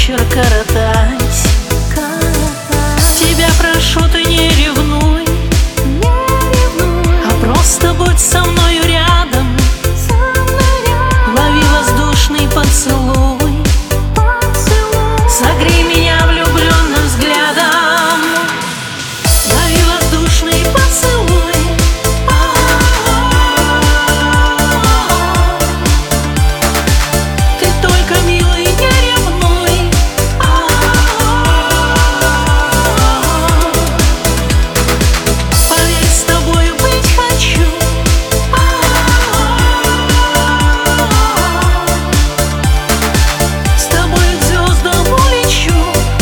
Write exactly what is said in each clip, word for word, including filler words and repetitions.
вечер коротать. Тебя прошу, ты не ревнуй, а просто будь со мною рядом. Лови воздушный поцелуй, согрей меня влюбленным взглядом. Лови воздушный поцелуй. Ты только, милый, не ревнуй. Поверь, с тобою быть хочу. С тобой к звездам улечу.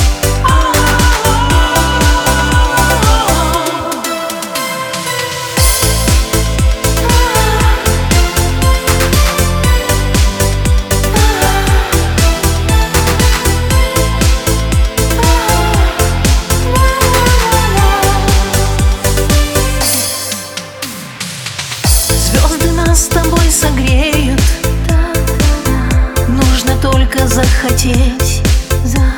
Звезды нас с тобой согреют, нужно только захотеть.